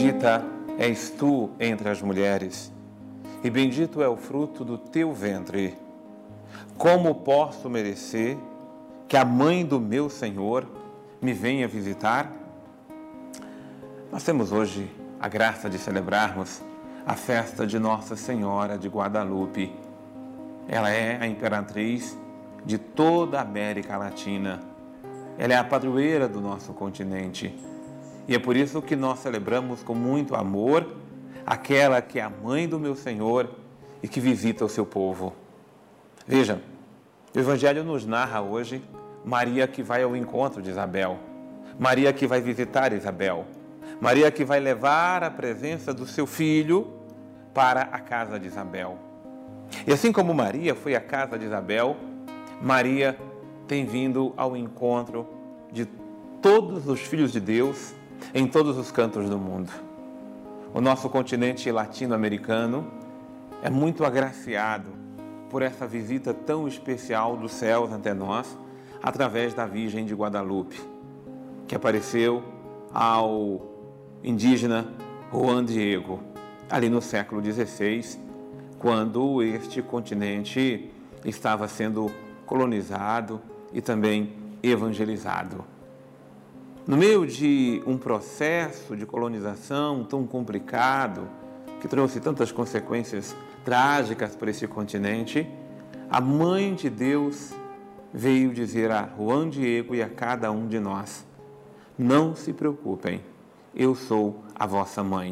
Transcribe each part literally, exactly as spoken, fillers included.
Bendita és tu entre as mulheres, e bendito é o fruto do teu ventre. Como posso merecer que a mãe do meu Senhor me venha visitar? Nós temos hoje a graça de celebrarmos a festa de Nossa Senhora de Guadalupe. Ela é a imperatriz de toda a América Latina. Ela é a padroeira do nosso continente. E é por isso que nós celebramos com muito amor aquela que é a mãe do meu Senhor e que visita o seu povo. Veja, o Evangelho nos narra hoje Maria que vai ao encontro de Isabel, Maria que vai visitar Isabel, Maria que vai levar a presença do seu filho para a casa de Isabel. E assim como Maria foi à casa de Isabel, Maria tem vindo ao encontro de todos os filhos de Deus em todos os cantos do mundo. O nosso continente latino-americano é muito agraciado por essa visita tão especial dos céus até nós, através da Virgem de Guadalupe, que apareceu ao indígena Juan Diego, ali no século dezesseis, quando este continente estava sendo colonizado e também evangelizado. No meio de um processo de colonização tão complicado, que trouxe tantas consequências trágicas para esse continente, a Mãe de Deus veio dizer a Juan Diego e a cada um de nós: não se preocupem, eu sou a vossa mãe.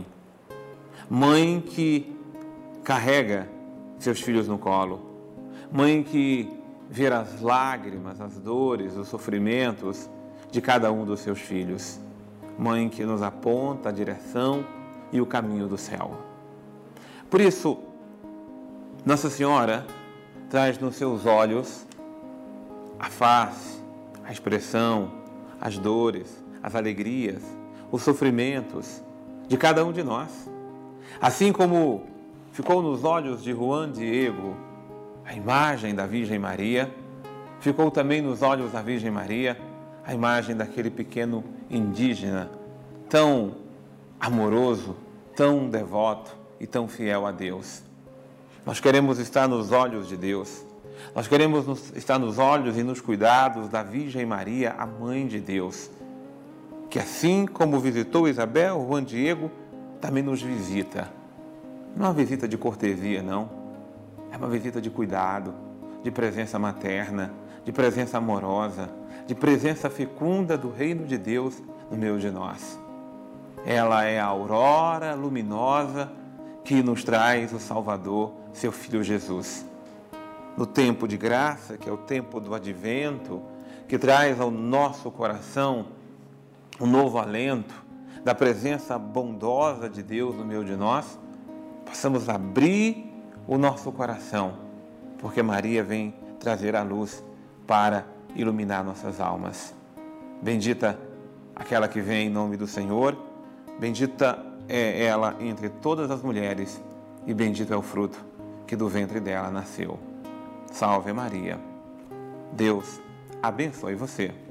Mãe que carrega seus filhos no colo, mãe que vê as lágrimas, as dores, os sofrimentos de cada um dos seus filhos, mãe que nos aponta a direção e o caminho do céu. Por isso, Nossa Senhora traz nos seus olhos a face, a expressão, as dores, as alegrias, os sofrimentos de cada um de nós. Assim como ficou nos olhos de Juan Diego a imagem da Virgem Maria, ficou também nos olhos da Virgem Maria a imagem daquele pequeno indígena tão amoroso, tão devoto e tão fiel a Deus. Nós queremos estar nos olhos de Deus. Nós queremos nos, estar nos olhos e nos cuidados da Virgem Maria, a Mãe de Deus, que assim como visitou Isabel, Juan Diego também nos visita. Não é uma visita de cortesia, não. É uma visita de cuidado, de presença materna, de presença amorosa, de presença fecunda do reino de Deus no meio de nós. Ela é a aurora luminosa que nos traz o Salvador, seu Filho Jesus. No tempo de graça, que é o tempo do advento, que traz ao nosso coração um novo alento da presença bondosa de Deus no meio de nós, possamos abrir o nosso coração, porque Maria vem trazer a luz para iluminar nossas almas. Bendita aquela que vem em nome do Senhor, bendita é ela entre todas as mulheres e bendito é o fruto que do ventre dela nasceu. Salve Maria. Deus abençoe você.